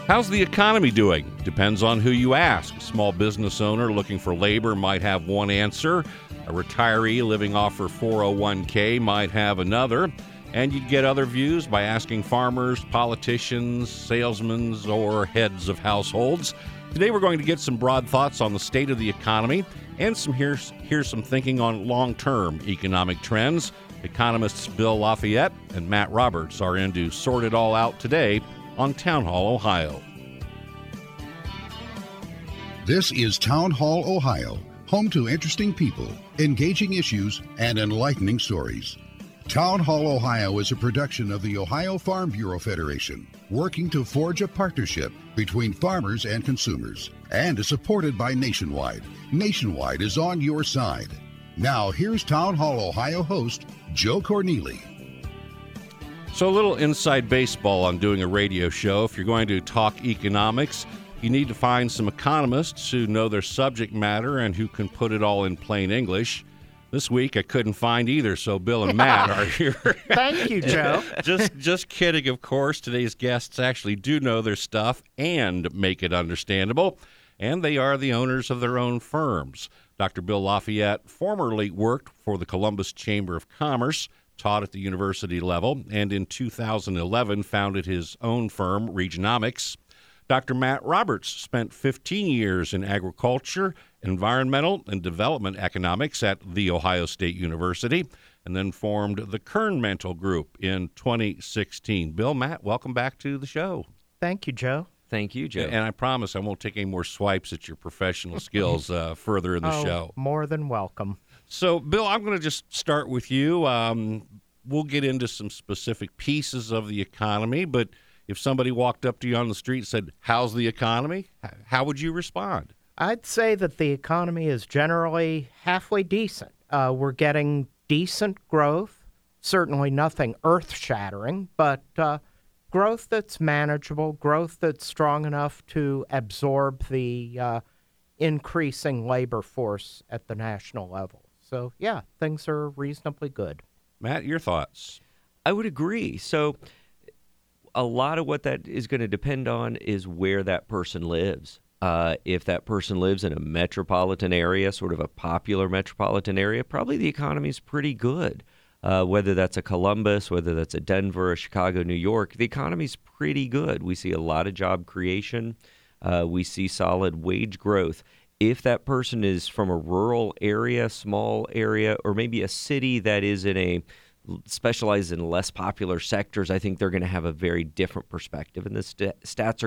How's the economy doing? Depends on who you ask. A small business owner looking for labor might have one answer. A retiree living off her 401k might have another. And you'd get other views by asking farmers, politicians, salesmen, or heads of households. Today we're going to get some broad thoughts on the state of the economy and here's some thinking on long-term economic trends. Economists Bill Lafayette and Matt Roberts are in to sort it all out today on Town Hall, Ohio. This is Town Hall, Ohio, home to interesting people, engaging issues, and enlightening stories. Town Hall, Ohio is a production of the Ohio Farm Bureau Federation, working to forge a partnership between farmers and consumers, and is supported by Nationwide. Nationwide is on your side. Now, here's Town Hall, Ohio host, Joe Corneli. So a little inside baseball on doing a radio show. If you're going to talk economics, you need to find some economists who know their subject matter and who can put it all in plain English. This week I couldn't find either, so Bill and Matt are here. Thank you, Joe. Just kidding, of course. Today's guests actually do know their stuff and make it understandable, and they are the owners of their own firms. Dr. Bill Lafayette formerly worked for the Columbus Chamber of Commerce, taught at the university level, and in 2011 founded his own firm, Regionomics. Dr. Matt Roberts spent 15 years in agriculture, environmental, and development economics at The Ohio State University, and then formed the Kern Mental Group in 2016. Bill, Matt, welcome back to the show. Thank you, Joe. Thank you, Joe. And I promise I won't take any more swipes at your professional skills further in the show. More than welcome. So, Bill, I'm going to just start with you. We'll get into some specific pieces of the economy, but if somebody walked up to you on the street and said, "How's the economy?" how would you respond? I'd say that the economy is generally halfway decent. We're getting decent growth, certainly nothing earth-shattering, but growth that's manageable, growth that's strong enough to absorb the increasing labor force at the national level. So, yeah, things are reasonably good. Matt, your thoughts? I would agree. So a lot of what that is going to depend on is where that person lives. If that person lives in a metropolitan area, sort of a popular metropolitan area, probably the economy is pretty good. Whether that's a Columbus, whether that's a Denver, a Chicago, New York, the economy's pretty good. We see a lot of job creation. We see solid wage growth. If that person is from a rural area, small area, or maybe a city that is specialized in less popular sectors, I think they're going to have a very different perspective, and the stats are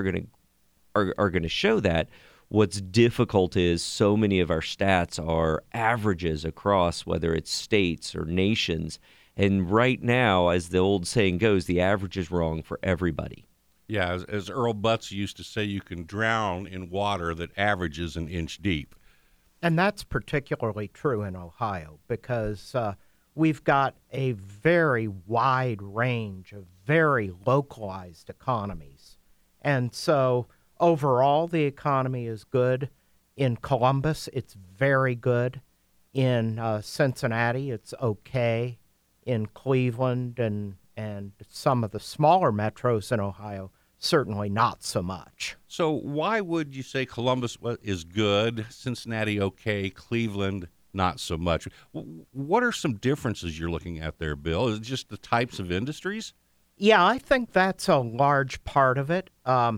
going to show that. What's difficult is so many of our stats are averages across whether it's states or nations, and right now, as the old saying goes, the average is wrong for everybody. Yeah, as Earl Butz used to say, you can drown in water that averages an inch deep. And that's particularly true in Ohio because we've got a very wide range of very localized economies. And so overall, the economy is good. In Columbus, it's very good. In Cincinnati, it's okay. In Cleveland and some of the smaller metros in Ohio, certainly not so much. So why would you say Columbus is good, Cincinnati okay, Cleveland not so much? What are some differences you're looking at there, Bill? Is it just the types of industries? Yeah, I think that's a large part of it.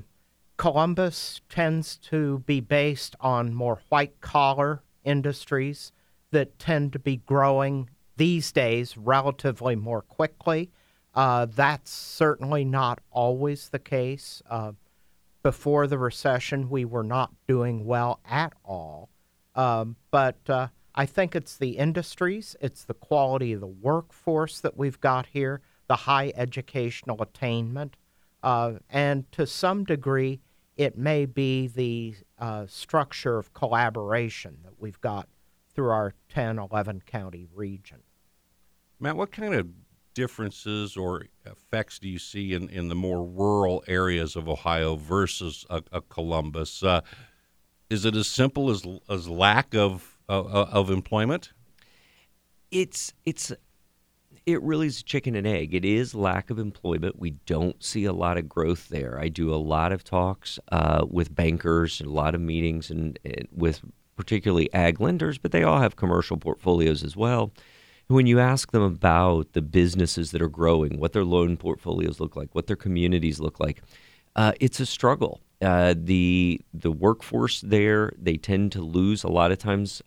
Columbus tends to be based on more white-collar industries that tend to be growing these days relatively more quickly. That's certainly not always the case. Before the recession, we were not doing well at all. But I think it's the industries, it's the quality of the workforce that we've got here, the high educational attainment, and to some degree, it may be the structure of collaboration that we've got through our 10, 11 county region. Matt, what kind of differences or effects do you see in the more rural areas of Ohio versus a Columbus? Is it as simple as lack of employment? It's It really is chicken and egg. It is lack of employment. We don't see a lot of growth there. I do a lot of talks with bankers, a lot of meetings and with particularly ag lenders, but they all have commercial portfolios as well. When you ask them about the businesses that are growing, what their loan portfolios look like, what their communities look like, it's a struggle. The workforce there, they tend to lose a lot of times.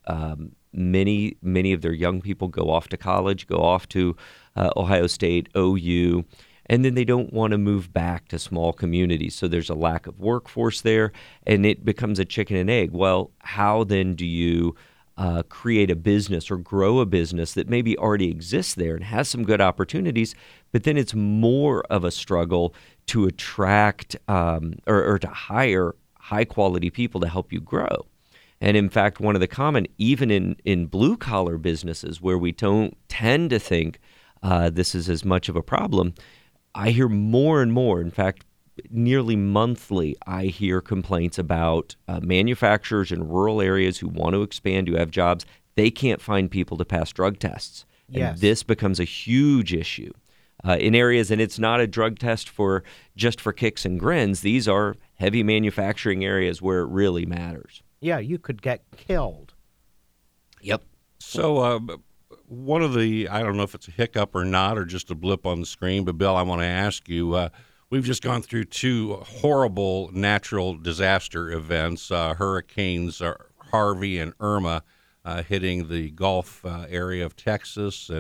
Many of their young people go off to college, go off to Ohio State, OU, and then they don't want to move back to small communities. So there's a lack of workforce there, and it becomes a chicken and egg. Well, how then do you create a business or grow a business that maybe already exists there and has some good opportunities, but then it's more of a struggle to attract or to hire high-quality people to help you grow. And in fact, one of the common, even in blue-collar businesses where we don't tend to think this is as much of a problem, I hear more and more, in fact, nearly monthly, I hear complaints about manufacturers in rural areas who want to expand, who have jobs. They can't find people to pass drug tests. Yes. And this becomes a huge issue in areas, and it's not a drug test just for kicks and grins. These are heavy manufacturing areas where it really matters. Yeah, you could get killed. Yep. So one of the, I don't know if it's a hiccup or not or just a blip on the screen, but Bill, I want to ask you, we've just gone through two horrible natural disaster events, hurricanes Harvey and Irma hitting the Gulf area of Texas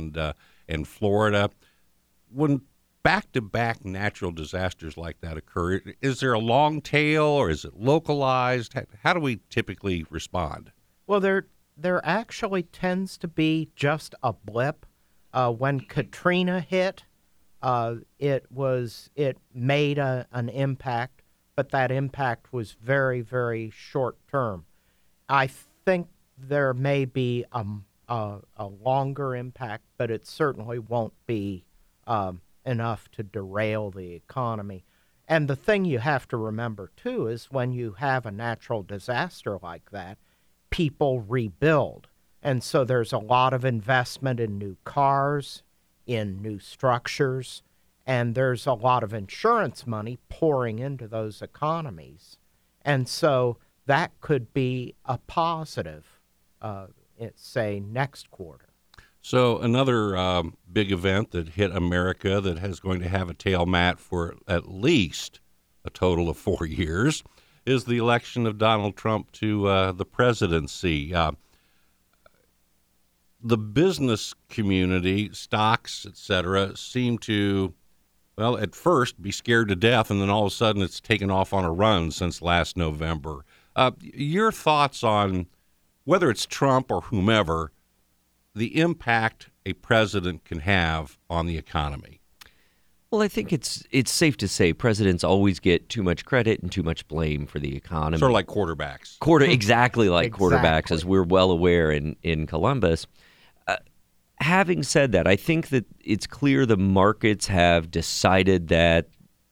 and Florida. When back-to-back natural disasters like that occur, is there a long tail or is it localized? How do we typically respond? Well, there actually tends to be just a blip. When Katrina hit, it made an impact, but that impact was very, very short term. I think there may be a longer impact, but it certainly won't be enough to derail the economy. And the thing you have to remember, too, is when you have a natural disaster like that, people rebuild. And so there's a lot of investment in new cars, in new structures, and there's a lot of insurance money pouring into those economies. And so that could be a positive, say, next quarter. So another big event that hit America that is going to have a tail mat for at least a total of 4 years is the election of Donald Trump to the presidency. The business community, stocks, et cetera, seem to, well, at first be scared to death, and then all of a sudden it's taken off on a run since last November. Your thoughts on whether it's Trump or whomever, the impact a president can have on the economy? Well, I think it's safe to say presidents always get too much credit and too much blame for the economy. Sort of like quarterbacks. Exactly like quarterbacks, as we're well aware in Columbus. Having said that, I think that it's clear the markets have decided that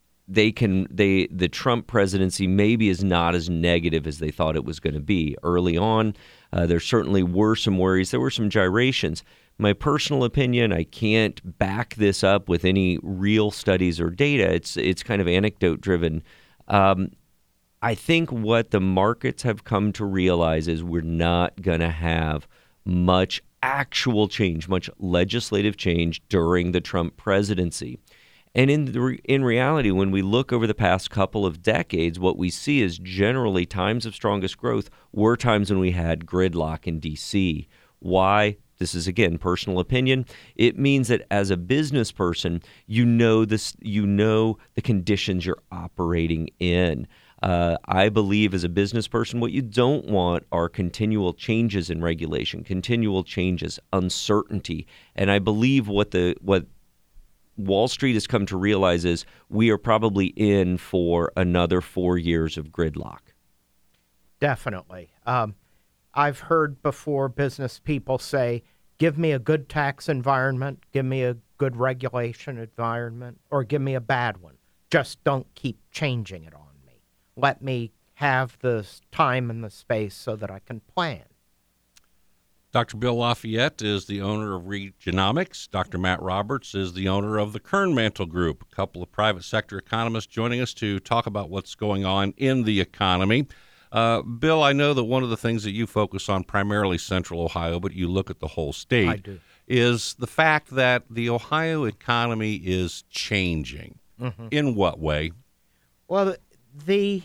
the Trump presidency maybe is not as negative as they thought it was going to be. Early on, there certainly were some worries. There were some gyrations. My personal opinion, I can't back this up with any real studies or data. It's kind of anecdote driven. I think what the markets have come to realize is we're not going to have much actual change, much legislative change during the Trump presidency. And in reality, when we look over the past couple of decades, what we see is generally times of strongest growth were times when we had gridlock in D.C. Why? This is, again, personal opinion. It means that as a business person, you know the conditions you're operating in. I believe as a business person, what you don't want are continual changes in regulation, continual changes, uncertainty. And I believe what Wall Street has come to realize is we are probably in for another 4 years of gridlock. Definitely. I've heard before business people say, give me a good tax environment, give me a good regulation environment, or give me a bad one. Just don't keep changing it on me. Let me have the time and the space so that I can plan. Dr. Bill Lafayette is the owner of Regenomics. Dr. Matt Roberts is the owner of the Kernmantle Group, a couple of private sector economists joining us to talk about what's going on in the economy. Bill, I know that one of the things that you focus on, primarily Central Ohio, but you look at the whole state, I do. is the fact that the Ohio economy is changing. Mm-hmm. In what way? Well, the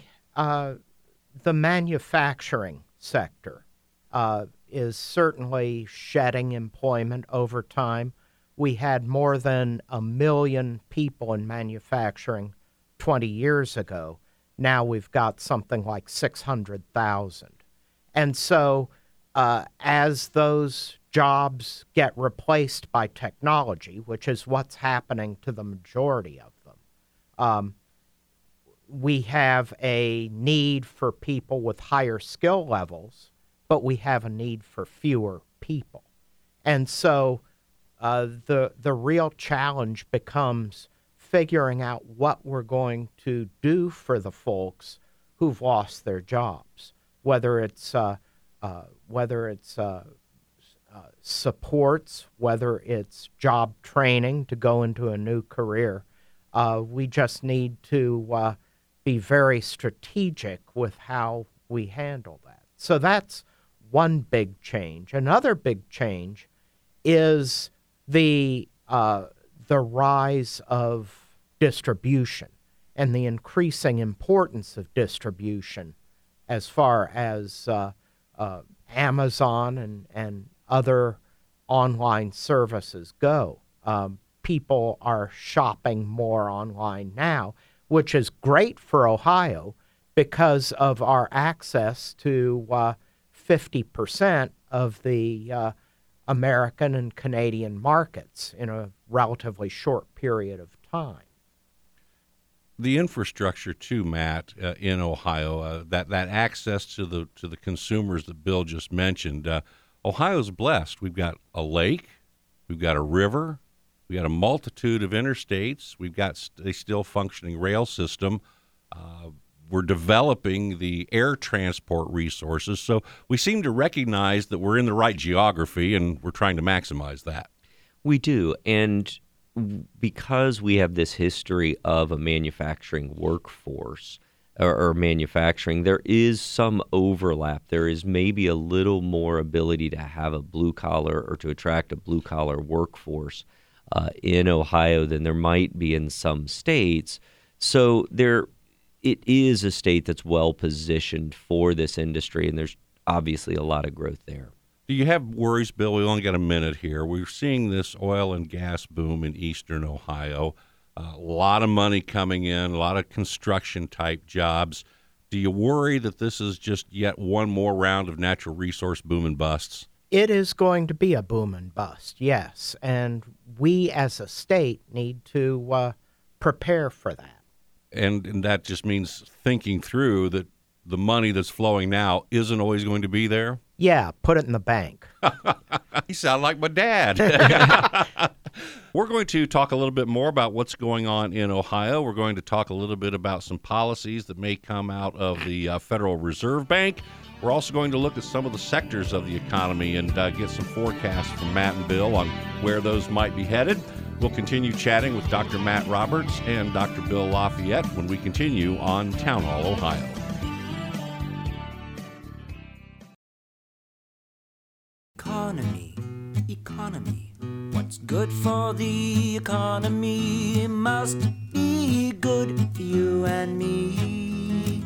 manufacturing sector is certainly shedding employment over time. We had more than 1 million people in manufacturing 20 years ago. Now we've got something like 600,000. And so as those jobs get replaced by technology, which is what's happening to the majority of them, we have a need for people with higher skill levels, but we have a need for fewer people. And so the real challenge becomes figuring out what we're going to do for the folks who've lost their jobs, whether it's supports, whether it's job training to go into a new career. We just need to be very strategic with how we handle that. So that's one big change. Another big change is the rise of distribution and the increasing importance of distribution as far as Amazon and other online services go. People are shopping more online now, which is great for Ohio because of our access to 50% of the American and Canadian markets in a relatively short period of time. The infrastructure too, Matt, in Ohio, that access to the consumers that Bill just mentioned. Ohio's blessed. We've got a lake, we've got a river, we got a multitude of interstates, we've got a still functioning rail system. We're developing the air transport resources, so we seem to recognize that we're in the right geography and we're trying to maximize that. We do, and because we have this history of a manufacturing workforce or manufacturing, there is some overlap. There is maybe a little more ability to have a blue-collar or to attract a blue-collar workforce in Ohio than there might be in some states. So it is a state that's well-positioned for this industry, and there's obviously a lot of growth there. Do you have worries, Bill? We only got a minute here. We're seeing this oil and gas boom in eastern Ohio. A lot of money coming in, a lot of construction-type jobs. Do you worry that this is just yet one more round of natural resource boom and busts? It is going to be a boom and bust, yes. And we as a state need to prepare for that. And that just means thinking through that the money that's flowing now isn't always going to be there? Yeah, put it in the bank. You sound like my dad. We're going to talk a little bit more about what's going on in Ohio. We're going to talk a little bit about some policies that may come out of the Federal Reserve Bank. We're also going to look at some of the sectors of the economy and get some forecasts from Matt and Bill on where those might be headed. We'll continue chatting with Dr. Matt Roberts and Dr. Bill Lafayette when we continue on Town Hall, Ohio. Economy. What's good for the economy must be good for you and me.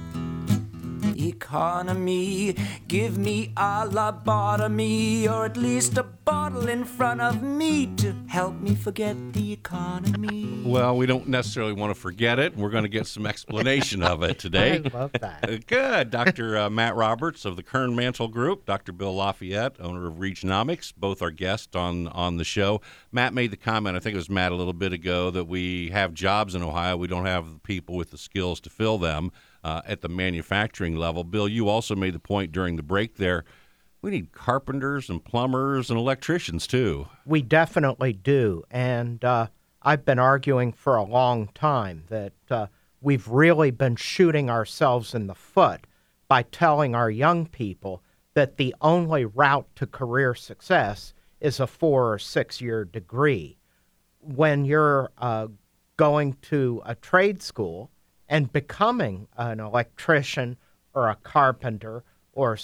Economy, give me a lobotomy, or at least a bottle in front of me to help me forget the economy. Well, we don't necessarily want to forget it. We're going to get some explanation of it today. I love that. Good. Dr. Matt Roberts of the Kernmantle Group, Dr. Bill Lafayette, owner of Regenomics, both our guests on the show. Matt made the comment, I think it was Matt a little bit ago, that we have jobs in Ohio. We don't have people with the skills to fill them at the manufacturing level. Bill, you also made the point during the break there, we need carpenters and plumbers and electricians, too. We definitely do. And I've been arguing for a long time that we've really been shooting ourselves in the foot by telling our young people that the only route to career success is a 4 or 6 year degree. When you're going to a trade school and becoming an electrician or a carpenter or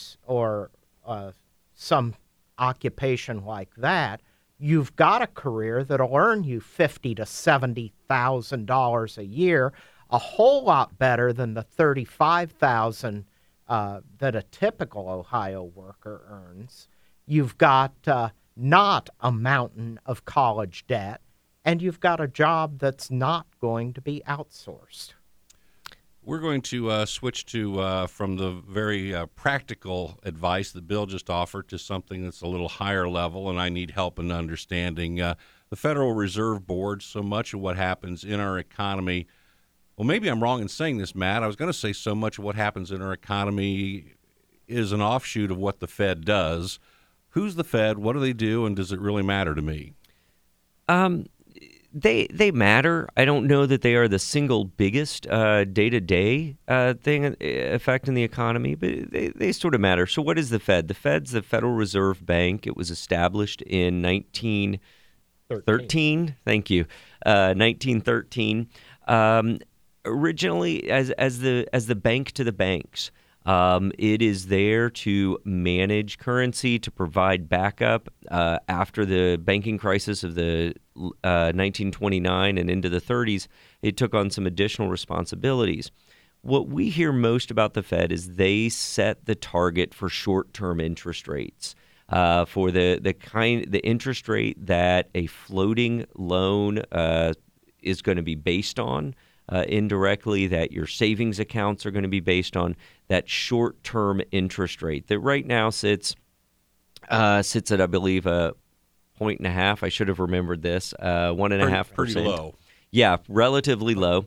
some occupation like that, you've got a career that'll earn you $50,000 to $70,000 a year, a whole lot better than the $35,000 that a typical Ohio worker earns. You've got not a mountain of college debt, and you've got a job that's not going to be outsourced. We're going to switch to from the very practical advice that Bill just offered to something that's a little higher level, and I need help in understanding. The Federal Reserve Board, so much of what happens in our economy, well, maybe I'm wrong in saying this, Matt. I was going to say so much of what happens in our economy is an offshoot of what the Fed does. Who's the Fed? What do they do? And does it really matter to me? They matter. I don't know that they are the single biggest day-to-day thing affecting the economy, but they sort of matter. So what is the Fed? The Fed's the Federal Reserve Bank. It was established in 1913. Thank you. 1913. Originally as the bank to the banks. It is there to manage currency, to provide backup after the banking crisis of the 1929 and into the 30s. It took on some additional responsibilities. What we hear most about the Fed is they set the target for short-term interest rates. For the interest rate that a floating loan is going to be based on. Indirectly, that your savings accounts are going to be based on that short-term interest rate that right now sits at, I believe, 1.5. I should have remembered this. 1.5%. Pretty low. Yeah, relatively low.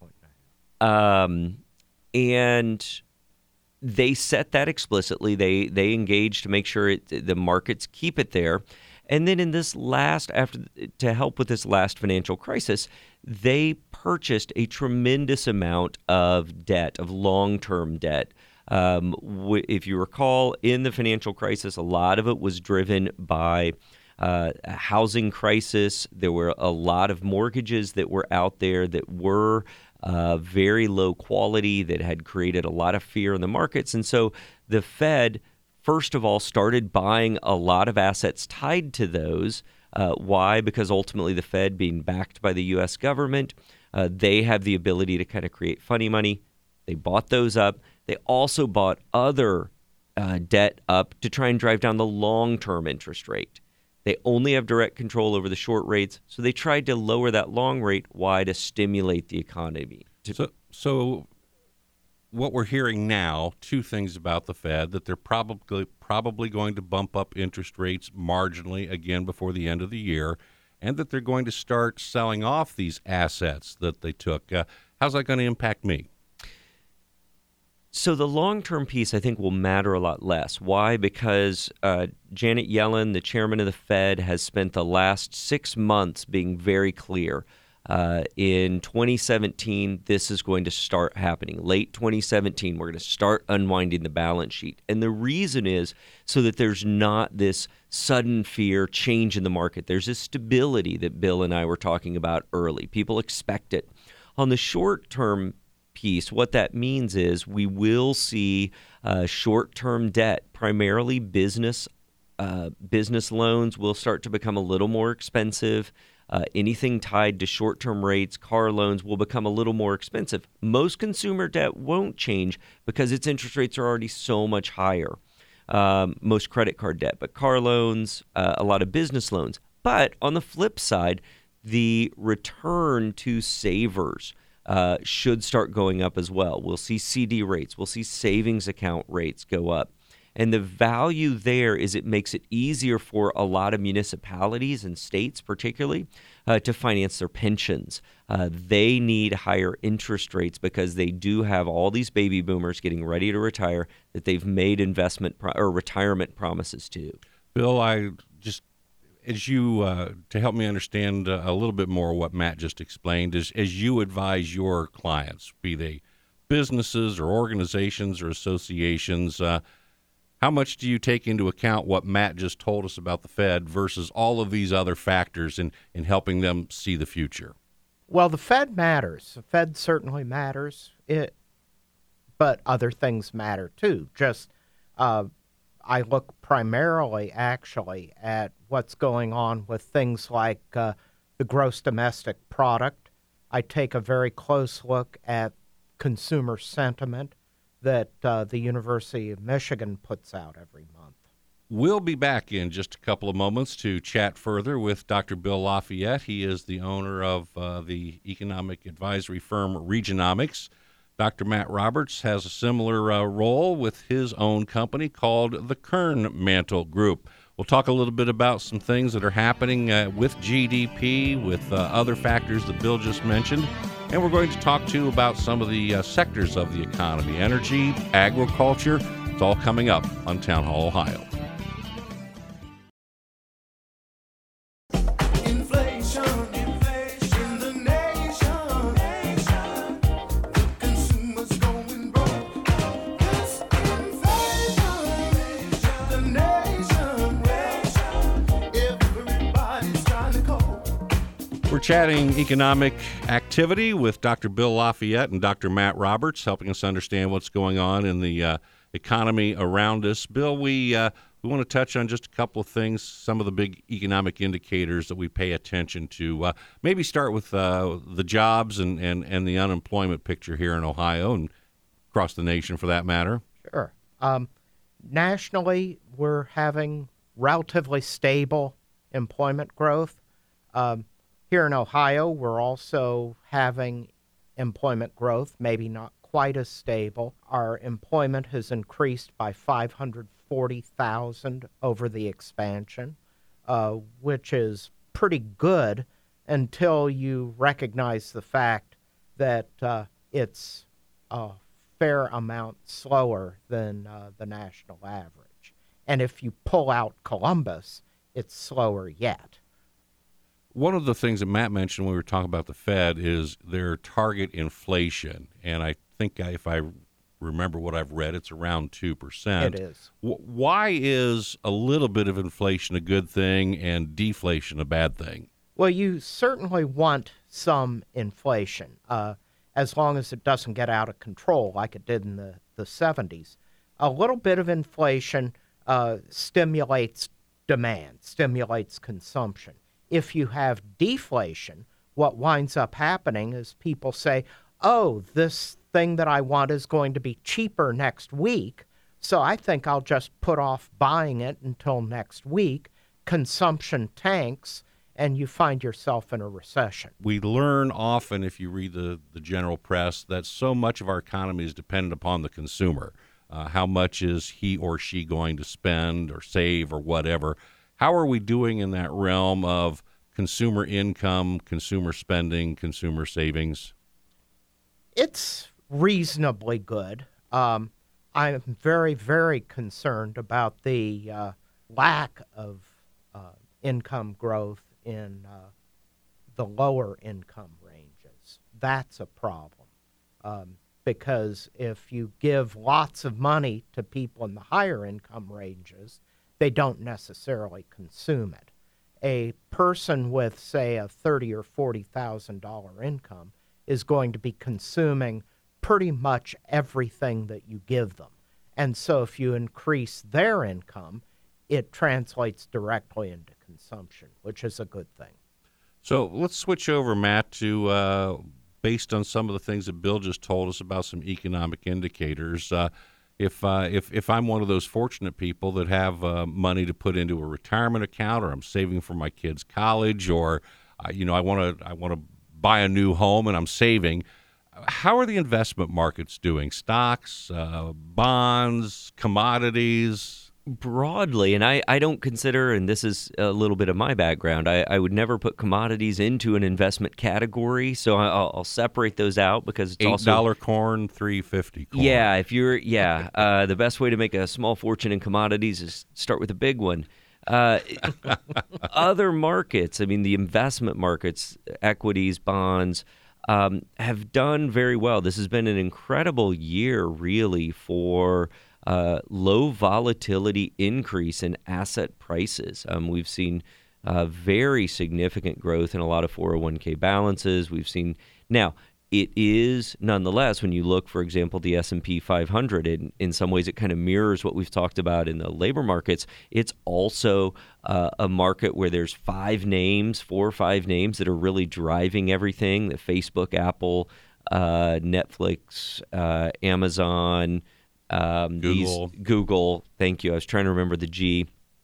And they set that explicitly. They engage to make sure the markets keep it there. And then to help with this last financial crisis, they purchased a tremendous amount of debt, of long-term debt. If you recall, in the financial crisis, a lot of it was driven by a housing crisis. There were a lot of mortgages that were out there that were very low quality, that had created a lot of fear in the markets. And so the Fed, first of all, started buying a lot of assets tied to those. Why? Because ultimately the Fed, being backed by the U.S. government, they have the ability to kind of create funny money. They bought those up. They also bought other debt up to try and drive down the long-term interest rate. They only have direct control over the short rates, so they tried to lower that long rate. Why? To stimulate the economy. So what we're hearing now, two things about the Fed, that they're probably going to bump up interest rates marginally again before the end of the year, and that they're going to start selling off these assets that they took. How's that going to impact me? So the long-term piece, I think, will matter a lot less. Why? Because Janet Yellen, the chairman of the Fed, has spent the last 6 months being very clear. In 2017, this is going to start happening. Late 2017, we're going to start unwinding the balance sheet. And the reason is so that there's not this sudden fear change in the market. There's this stability that Bill and I were talking about early. People expect it. On the short-term piece, what that means is we will see short-term debt, primarily business loans, will start to become a little more expensive. Anything tied to short-term rates, car loans, will become a little more expensive. Most consumer debt won't change because its interest rates are already so much higher. Most credit card debt, but car loans, a lot of business loans. But on the flip side, the return to savers should start going up as well. We'll see CD rates. We'll see savings account rates go up. And the value there is it makes it easier for a lot of municipalities and states particularly to finance their pensions. They need higher interest rates because they do have all these baby boomers getting ready to retire that they've made investment or retirement promises to. Bill, I just, as you, to help me understand a little bit more what Matt just explained, as you advise your clients, be they businesses or organizations or associations, How much do you take into account what Matt just told us about the Fed versus all of these other factors in helping them see the future? Well, the Fed matters. The Fed certainly matters. But other things matter too. Just I look primarily, actually, at what's going on with things like the gross domestic product. I take a very close look at consumer sentiment that the University of Michigan puts out every month. We'll be back in just a couple of moments to chat further with Dr. Bill Lafayette. He is the owner of the economic advisory firm Regionomics. Dr. Matt Roberts has a similar role with his own company called the Kern Mantle Group. We'll talk a little bit about some things that are happening with GDP, with other factors that Bill just mentioned. And we're going to talk, too, about some of the sectors of the economy, energy, agriculture. It's all coming up on Town Hall, Ohio. We're chatting economic activity with Dr. Bill Lafayette and Dr. Matt Roberts, helping us understand what's going on in the economy around us. Bill, we want to touch on just a couple of things, some of the big economic indicators that we pay attention to. Maybe start with the jobs and the unemployment picture here in Ohio and across the nation, for that matter. Sure. Nationally, we're having relatively stable employment growth. Here in Ohio, we're also having employment growth, maybe not quite as stable. Our employment has increased by 540,000 over the expansion, which is pretty good until you recognize the fact that it's a fair amount slower than the national average. And if you pull out Columbus, it's slower yet. One of the things that Matt mentioned when we were talking about the Fed is their target inflation. And I think if I remember what I've read, it's around 2%. It is. Why is a little bit of inflation a good thing and deflation a bad thing? Well, you certainly want some inflation, as long as it doesn't get out of control like it did in the 70s. A little bit of inflation stimulates demand, stimulates consumption. If you have deflation, what winds up happening is people say, oh, this thing that I want is going to be cheaper next week, so I think I'll just put off buying it until next week. Consumption tanks, and you find yourself in a recession. We learn often, if you read the general press, that so much of our economy is dependent upon the consumer. How much is he or she going to spend or save or whatever? How are we doing in that realm of consumer income, consumer spending, consumer savings? It's reasonably good. I'm very, very concerned about the lack of income growth in the lower income ranges. That's a problem. Because if you give lots of money to people in the higher income ranges, they don't necessarily consume it. A person with, say, a $30,000 or $40,000 income is going to be consuming pretty much everything that you give them. And so if you increase their income, it translates directly into consumption, which is a good thing. So let's switch over, Matt, to based on some of the things that Bill just told us about some economic indicators. If I'm one of those fortunate people that have money to put into a retirement account, or I'm saving for my kids' college, or I want to buy a new home and I'm saving, how are the investment markets doing? Stocks, bonds, commodities? Broadly, and I don't consider, and this is a little bit of my background, I would never put commodities into an investment category, so I'll separate those out because it's $8 also corn, $3.50 corn. Yeah, if you're the best way to make a small fortune in commodities is start with a big one. Other markets, I mean, the investment markets, equities, bonds, have done very well. This has been an incredible year, really, for low volatility increase in asset prices. We've seen very significant growth in a lot of 401k balances. We've seen now. It is nonetheless, when you look, for example, the S&P 500, in some ways it kind of mirrors what we've talked about in the labor markets. It's also a market where there's 4 or 5 names that are really driving everything: the Facebook, Apple, Netflix, Amazon, Google. Thank you. I was trying to remember the G.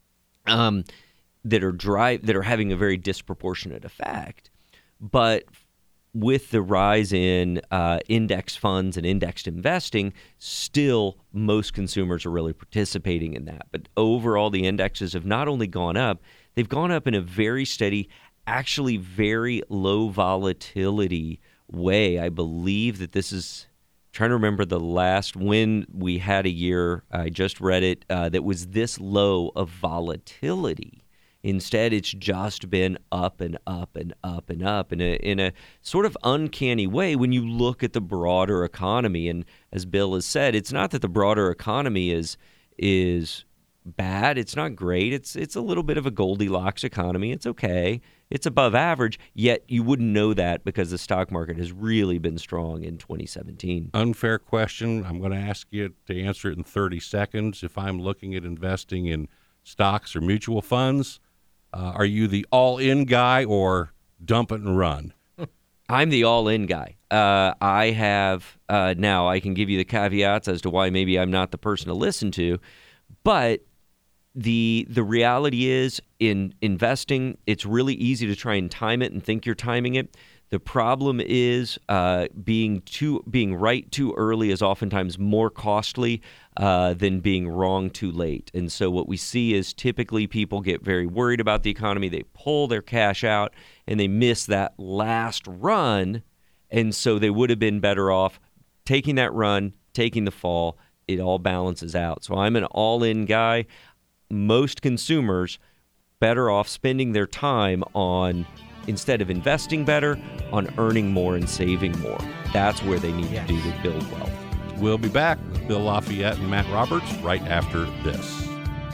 That are having a very disproportionate effect, but with the rise in index funds and indexed investing, still most consumers are really participating in that. But overall, the indexes have not only gone up, they've gone up in a very steady, actually very low volatility way. I believe that this is, trying to remember the last when we had a year, I just read it, that was this low of volatility. Instead, it's just been up and up and up and up in a sort of uncanny way when you look at the broader economy. And as Bill has said, it's not that the broader economy is bad. It's not great. It's a little bit of a Goldilocks economy. It's okay. It's above average, yet you wouldn't know that because the stock market has really been strong in 2017. Unfair question. I'm going to ask you to answer it in 30 seconds. If I'm looking at investing in stocks or mutual funds, are you the all-in guy or dump it and run? I'm the all-in guy. I have now I can give you the caveats as to why maybe I'm not the person to listen to, but the reality is in investing, it's really easy to try and time it and think you're timing it. The problem is being right too early is oftentimes more costly than being wrong too late. And so what we see is typically people get very worried about the economy. They pull their cash out and they miss that last run. And so they would have been better off taking that run, taking the fall. It all balances out. So I'm an all-in guy. Most consumers better off spending their time on, instead of investing better, on earning more and saving more. That's where they need to do to build wealth. We'll be back with Bill Lafayette and Matt Roberts right after this.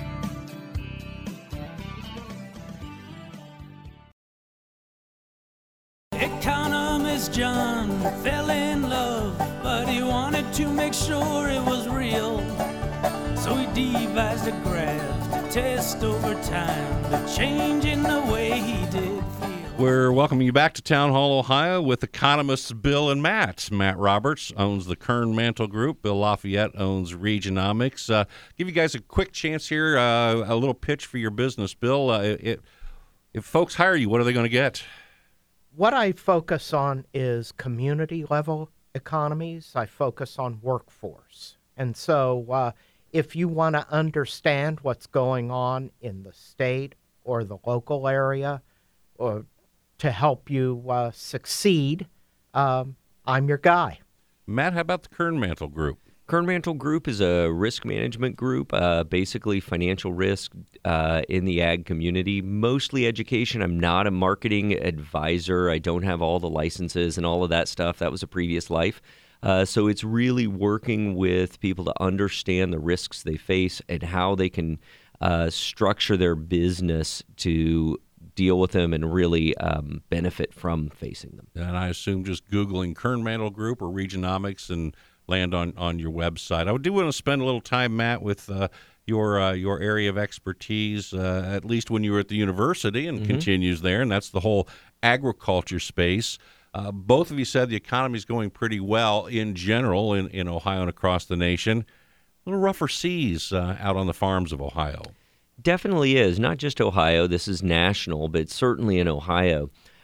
Economist John fell in love, but he wanted to make sure it was real. So he devised a graph to test over time the change in the way he did feel. We're welcoming you back to Town Hall, Ohio, with economists Bill and Matt. Matt Roberts owns the Kern Mantle Group. Bill Lafayette owns Regionomics. Give you guys a quick chance here, a little pitch for your business. Bill, if folks hire you, what are they going to get? What I focus on is community-level economies. I focus on workforce. And so if you want to understand what's going on in the state or the local area, or to help you succeed, I'm your guy. Matt, how about the Kern Mantle Group? Kern Mantle Group is a risk management group, basically financial risk in the ag community, mostly education. I'm not a marketing advisor. I don't have all the licenses and all of that stuff. That was a previous life. So it's really working with people to understand the risks they face and how they can structure their business to deal with them and really benefit from facing them. And I assume just Googling Kern Mantle Group or Regionomics and land on your website. I do want to spend a little time, Matt, with your area of expertise, at least when you were at the university and continues there, and that's the whole agriculture space. Both of you said the economy is going pretty well in general in Ohio and across the nation. A little rougher seas out on the farms of Ohio. Definitely is. Not just Ohio. This is national, but certainly in Ohio.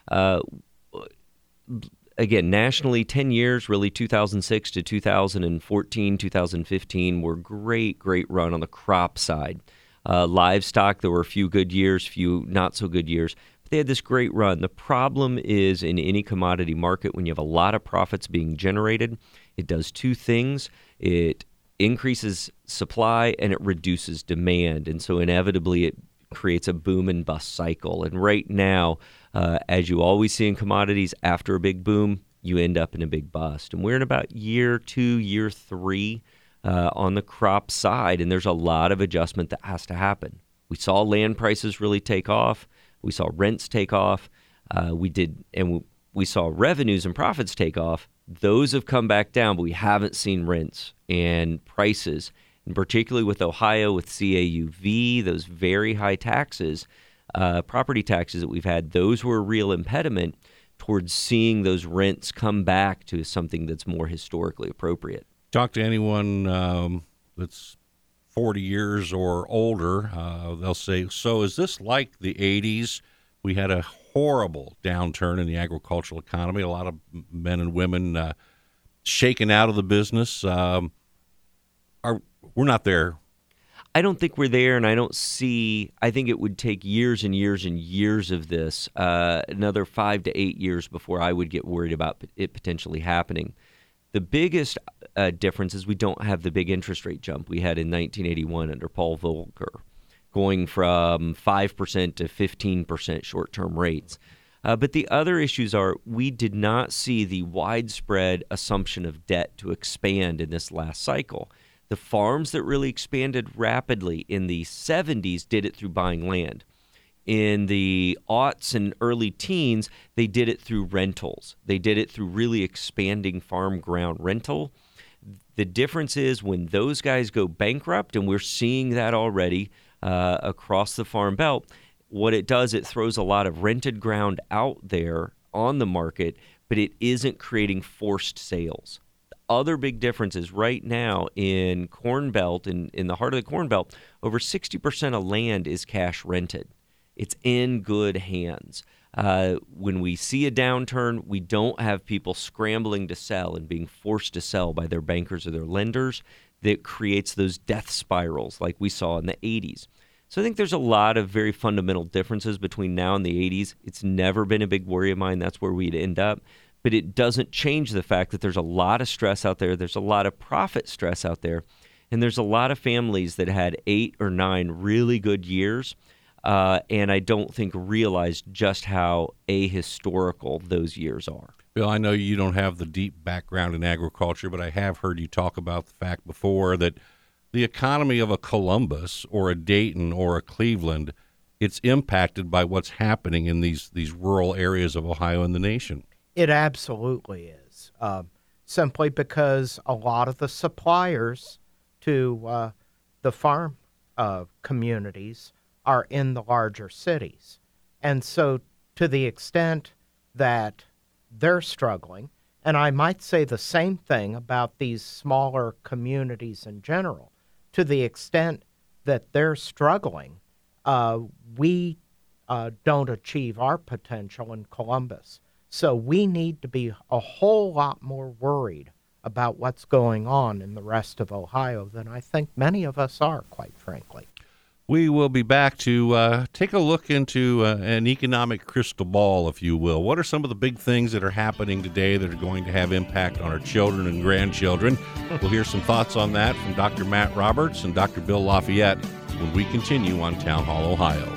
Again, nationally, 10 years, really 2006 to 2014, 2015 were great run on the crop side. Livestock, there were a few good years, few not so good years. But they had this great run. The problem is in any commodity market, when you have a lot of profits being generated, it does two things. It increases supply and it reduces demand. And so inevitably it creates a boom and bust cycle. And right now, as you always see in commodities, after a big boom, you end up in a big bust. And we're in about year 2, year 3 on the crop side, and there's a lot of adjustment that has to happen. We saw land prices really take off. We saw rents take off. We saw revenues and profits take off. Those have come back down, but we haven't seen rents and prices, and particularly with Ohio, with CAUV, those very high taxes, property taxes that we've had, those were a real impediment towards seeing those rents come back to something that's more historically appropriate. Talk to anyone that's 40 years or older, they'll say, so is this like the 80s? We had a horrible downturn in the agricultural economy. A lot of men and women shaken out of the business. We're not there. I don't think we're there, and I think it would take years and years and years of this, another 5 to 8 years before I would get worried about it potentially happening. The biggest difference is we don't have the big interest rate jump we had in 1981 under Paul Volcker, going from 5% to 15% short-term rates. But the other issues are we did not see the widespread assumption of debt to expand in this last cycle. The farms that really expanded rapidly in the 70s did it through buying land. In the aughts and early teens, they did it through rentals. They did it through really expanding farm ground rental. The difference is when those guys go bankrupt, and we're seeing that already across the Farm Belt, what it does, it throws a lot of rented ground out there on the market, but it isn't creating forced sales. Other big differences right now in Corn Belt, in the heart of the Corn Belt, over 60% of land is cash rented. It's in good hands. When we see a downturn, we don't have people scrambling to sell and being forced to sell by their bankers or their lenders. That creates those death spirals like we saw in the 80s. So I think there's a lot of very fundamental differences between now and the 80s. It's never been a big worry of mine. That's where we'd end up. But it doesn't change the fact that there's a lot of stress out there. There's a lot of profit stress out there. And there's a lot of families that had 8 or 9 really good years. And I don't think realized just how ahistorical those years are. Bill, I know you don't have the deep background in agriculture, but I have heard you talk about the fact before that the economy of a Columbus or a Dayton or a Cleveland, it's impacted by what's happening in these rural areas of Ohio and the nation. It absolutely is, simply because a lot of the suppliers to the farm communities are in the larger cities. And so to the extent that they're struggling, and I might say the same thing about these smaller communities in general, to the extent that they're struggling, we don't achieve our potential in Columbus. So we need to be a whole lot more worried about what's going on in the rest of Ohio than I think many of us are, quite frankly. We will be back to take a look into an economic crystal ball, if you will. What are some of the big things that are happening today that are going to have impact on our children and grandchildren? We'll hear some thoughts on that from Dr. Matt Roberts and Dr. Bill Lafayette when we continue on Town Hall, Ohio.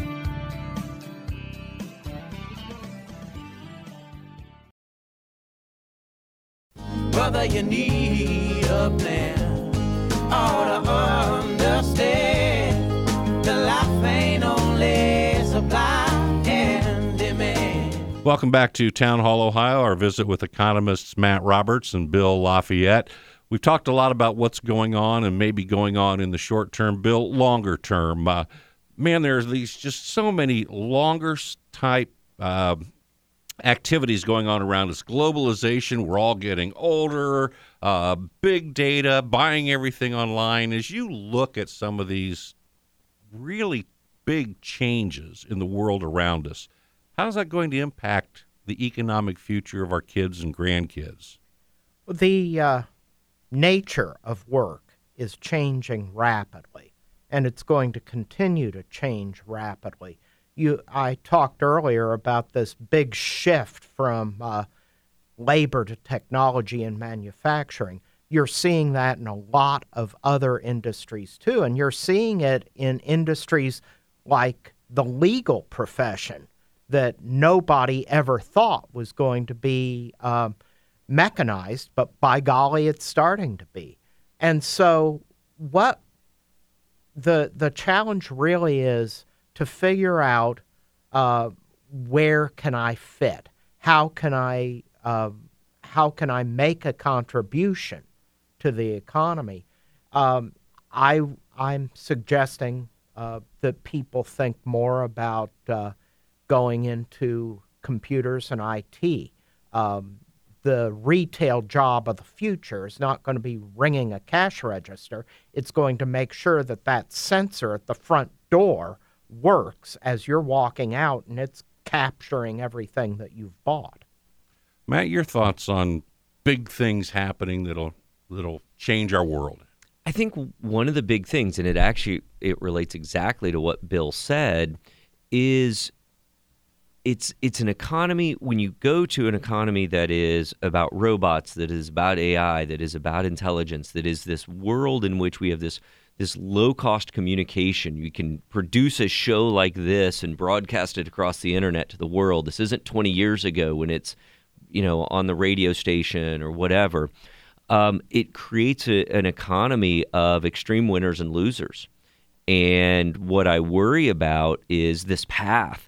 Brother, you need a plan, ought to understand the life ain't only supply and demand. Welcome back to Town Hall, Ohio, our visit with economists Matt Roberts and Bill Lafayette. We've talked a lot about what's going on and maybe going on in the short term. Bill, longer term. Man, there's these just so many longer type activities going on around us. Globalization, we're all getting older, big data, buying everything online. As you look at some of these really big changes in the world around us, how's that going to impact the economic future of our kids and grandkids? The nature of work is changing rapidly, and it's going to continue to change rapidly. I talked earlier about this big shift from labor to technology in manufacturing. You're seeing that in a lot of other industries too, and you're seeing it in industries like the legal profession that nobody ever thought was going to be mechanized, but by golly, it's starting to be. And so what the challenge really is to figure out where can I fit? How can I make a contribution to the economy? I'm suggesting that people think more about going into computers and IT. The retail job of the future is not going to be ringing a cash register. It's going to make sure that that sensor at the front door works as you're walking out, and it's capturing everything that you've bought. Matt, your thoughts on big things happening that'll change our world? I think one of the big things, and it relates exactly to what Bill said, is it's an economy. When you go to an economy that is about robots, that is about AI, that is about intelligence, that is this world in which we have this low-cost communication. You can produce a show like this and broadcast it across the internet to the world. This isn't 20 years ago when it's, on the radio station or whatever. It creates an economy of extreme winners and losers. And what I worry about is this path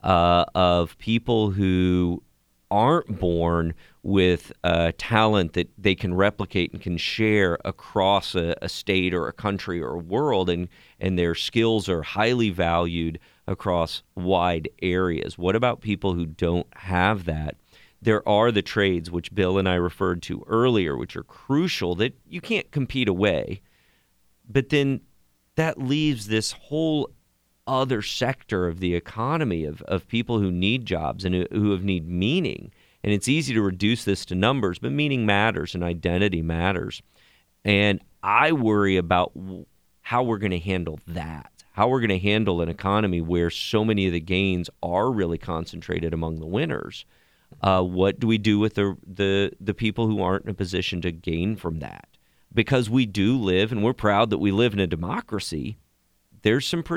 of people who aren't born with talent that they can replicate and can share across a state or a country or a world, and their skills are highly valued across wide areas. What about people who don't have that? There are the trades, which Bill and I referred to earlier, which are crucial, that you can't compete away. But then that leaves this whole other sector of the economy of people who need jobs and who need meaning. And it's easy to reduce this to numbers, but meaning matters and identity matters. And I worry about how we're going to handle that, how we're going to handle an economy where so many of the gains are really concentrated among the winners. What do we do with the people who aren't in a position to gain from that? Because we do live, and we're proud that we live in a democracy, there's some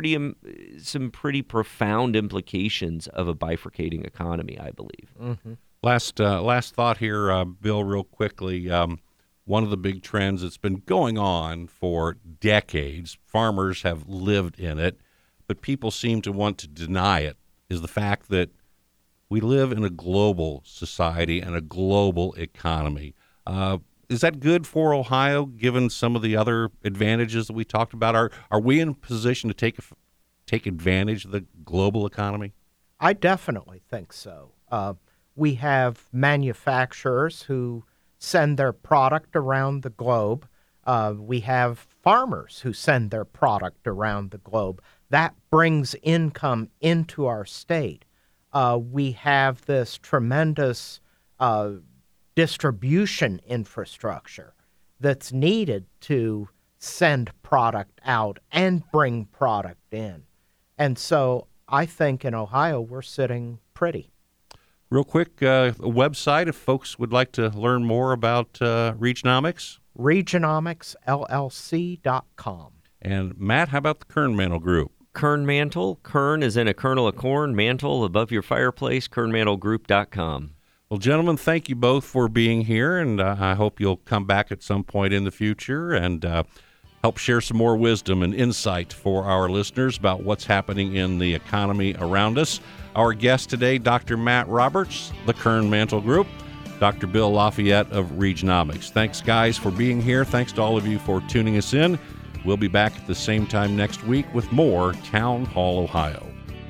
pretty profound implications of a bifurcating economy, I believe. Mm-hmm. Last thought here, Bill, real quickly. One of the big trends that's been going on for decades, farmers have lived in it, but people seem to want to deny it, is the fact that we live in a global society and a global economy. Is that good for Ohio, given some of the other advantages that we talked about? Are we in a position to take advantage of the global economy? I definitely think so. We have manufacturers who send their product around the globe. We have farmers who send their product around the globe. That brings income into our state. We have this tremendous distribution infrastructure that's needed to send product out and bring product in. And so I think in Ohio we're sitting pretty. Real quick, a website if folks would like to learn more about Regionomics? Regionomicsllc.com. And Matt, how about the Kern Mantle Group? Kern Mantle. Kern is in a kernel of corn, mantle above your fireplace, kernmantlegroup.com. Well, gentlemen, thank you both for being here, and I hope you'll come back at some point in the future and help share some more wisdom and insight for our listeners about what's happening in the economy around us. Our guest today, Dr. Matt Roberts, the Kern Mantle Group, Dr. Bill Lafayette of Regionomics. Thanks, guys, for being here. Thanks to all of you for tuning us in. We'll be back at the same time next week with more Town Hall Ohio.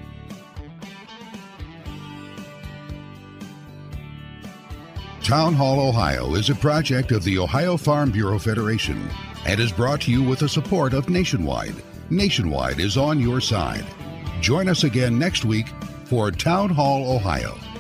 Town Hall Ohio is a project of the Ohio Farm Bureau Federation and is brought to you with the support of Nationwide. Nationwide is on your side. Join us again next week for Town Hall Ohio.